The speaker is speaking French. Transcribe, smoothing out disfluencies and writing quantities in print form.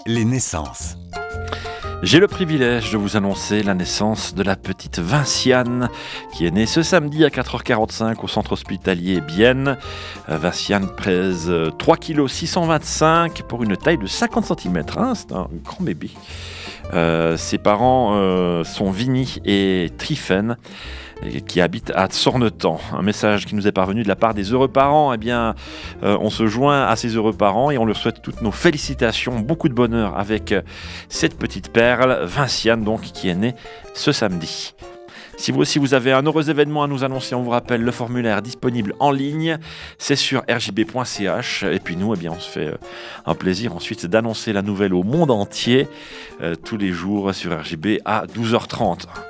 Les naissances. J'ai le privilège de vous annoncer la naissance de la petite Vinciane qui est née ce samedi à 4h45 au centre hospitalier Bienne. Vinciane pèse 3 kg 625 pour une taille de 50 cm. C'est un grand bébé. Ses parents sont Vinny et Trifen qui habitent à Sornetan. Un message qui nous est parvenu de la part des heureux parents. Eh bien, on se joint à ces heureux parents et on leur souhaite toutes nos félicitations, beaucoup de bonheur avec cette petite perle, Vinciane donc, qui est née ce samedi. Si vous aussi vous avez un heureux événement à nous annoncer, on vous rappelle le formulaire disponible en ligne, c'est sur rjb.ch. Et puis nous, eh bien, on se fait un plaisir ensuite d'annoncer la nouvelle au monde entier tous les jours sur RJB à 12h30.